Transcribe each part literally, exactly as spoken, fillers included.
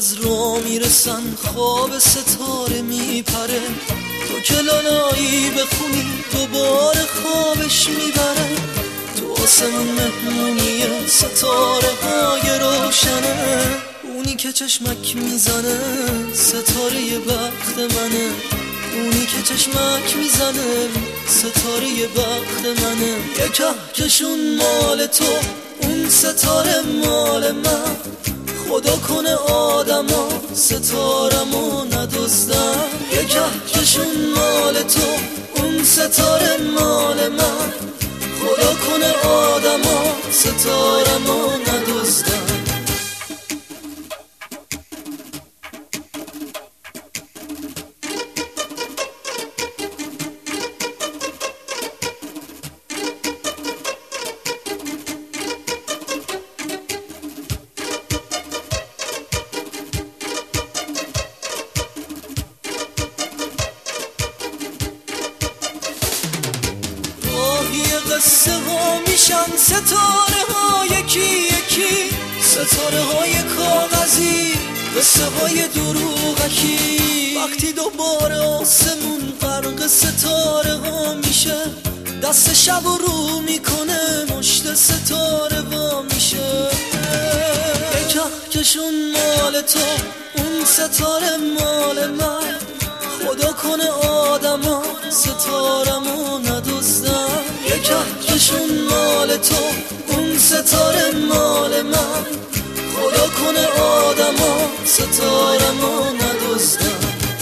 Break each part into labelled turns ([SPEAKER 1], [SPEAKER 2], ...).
[SPEAKER 1] از راه میرسن خواب ستاره میپره، تو که لالایی بخونی دوباره خوابش میبره. تو آسمون مهمونیه ستاره های روشنه، اونی که چشمک میزنه ستاره بخت منه، اونی که چشمک میزنه ستاره بخت منه. یه کهکشون مال تو اون ستاره مال من، خدا کنه آدما ستارمو ندزدن. یه کهکشون مال تو اون ستاره مال من، خدا کنه آدما ستارمو ندزدن. قصه ها میشن ستاره ها یکی یکی، ستاره های کاغذی، قصه های دروغکی. وقتی دوباره آسمون غرق ستاره ها میشه، دست شب و رو میکنه مشت ستاره وا میشه. یه کهکشون مال تو اون ستاره مال من، خدا کنه آدما ستارمو ندزدن. یه کهکشون مال تو اون ستاره مال من، خدا کنه آدما ستارمو ندزدن.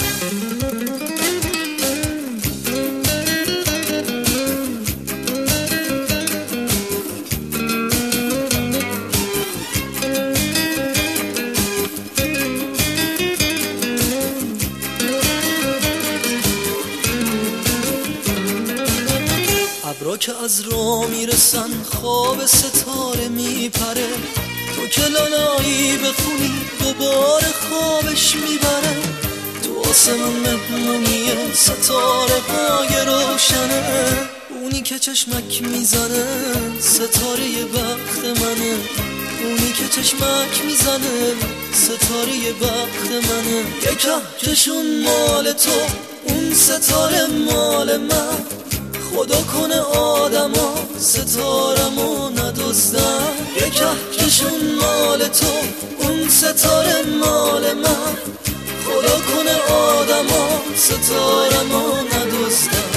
[SPEAKER 1] ابرا که از راه میرسن خواب ستاره میپره، تو که لالایی بخونی دوباره خوابش میبره. تو آسمون مهمونیه ستاره های روشنه، اونی که چشمک میزنه ستاره بخت منه، اونی که چشمک میزنه ستاره بخت منه. یه کهکشون مال تو اون ستاره مال من، خدا کنه آدما ستارمو ندزدن. یه کهکشون مال تو اون ستاره مال من، خدا کنه آدما ستارمو ندزدن.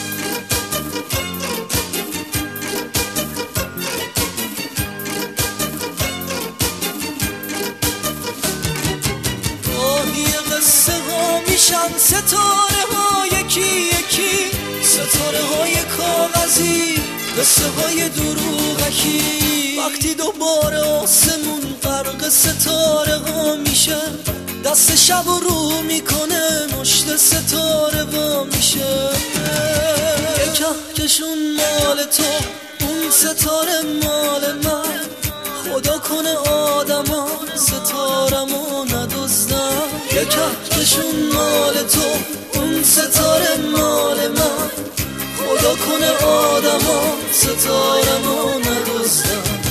[SPEAKER 1] گاهی قصه ها میشن ستاره ها یکی یکی، ستاره های کاغذی، قصه های دروغکی. وقتی دوباره آسمون غرق ستاره ها میشه، دست شب و رو میکنه مشت ستاره وا میشه. یه کهکشون مال تو اون ستاره مال من، خدا کنه آدما ستارمو ندزدن. یه کهکشون مال تو اون ستاره مال من، خدا کنه آدما ستارمو ندزدن.